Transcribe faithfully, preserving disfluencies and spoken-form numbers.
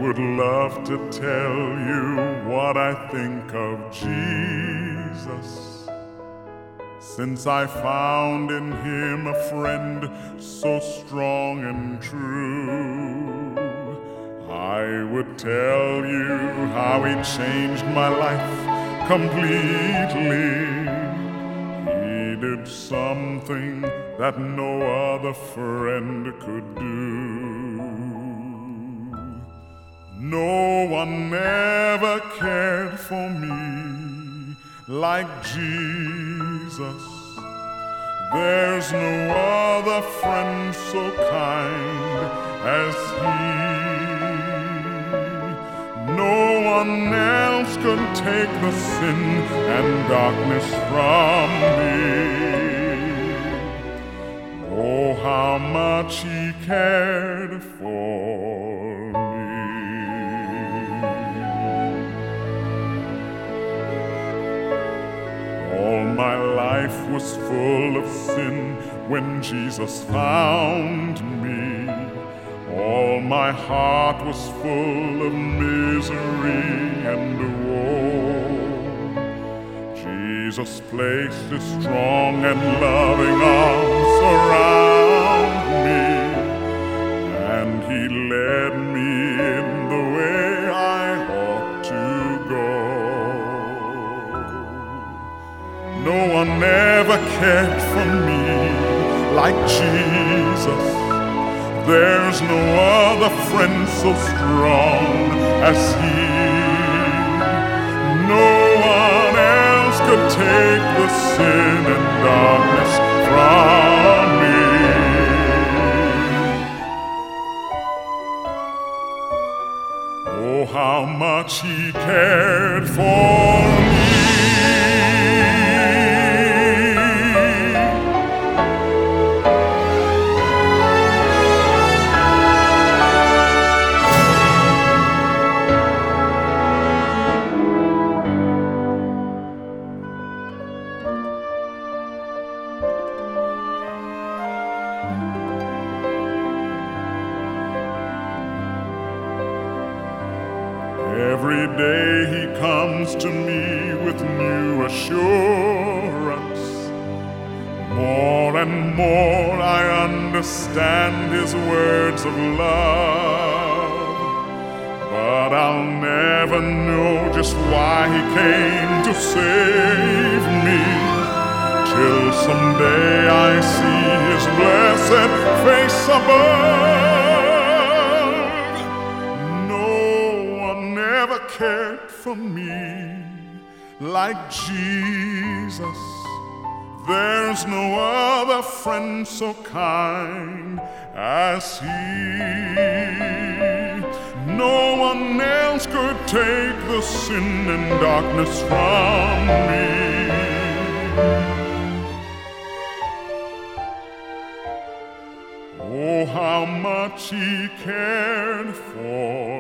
would love to tell you what I think of Jesus, since I found in him a friend so strong and true. I would tell you how he changed my life completely. He did something that no other friend could do. No one ever cared for me like Jesus. There's no other friend so kind as he. No one else could take the sin and darkness from me. Oh, how much he cared for me. All my life was full of sin when Jesus found me. All my heart was full of misery and woe. Jesus placed his strong and loving arms around me, and he led me in the way I ought to go. No one ever cared for me like Jesus. There's no other friend so strong as he. No one else could take the sin and darkness from me. Oh, how much he cared for me. Every day he comes to me with new assurance. More and more I understand his words of love. But I'll never know just why he came to save me, till someday I see his blessed face above. Never cared for me like Jesus. There's no other friend so kind as he. No one else could take the sin and darkness from me. Oh, how much he cared for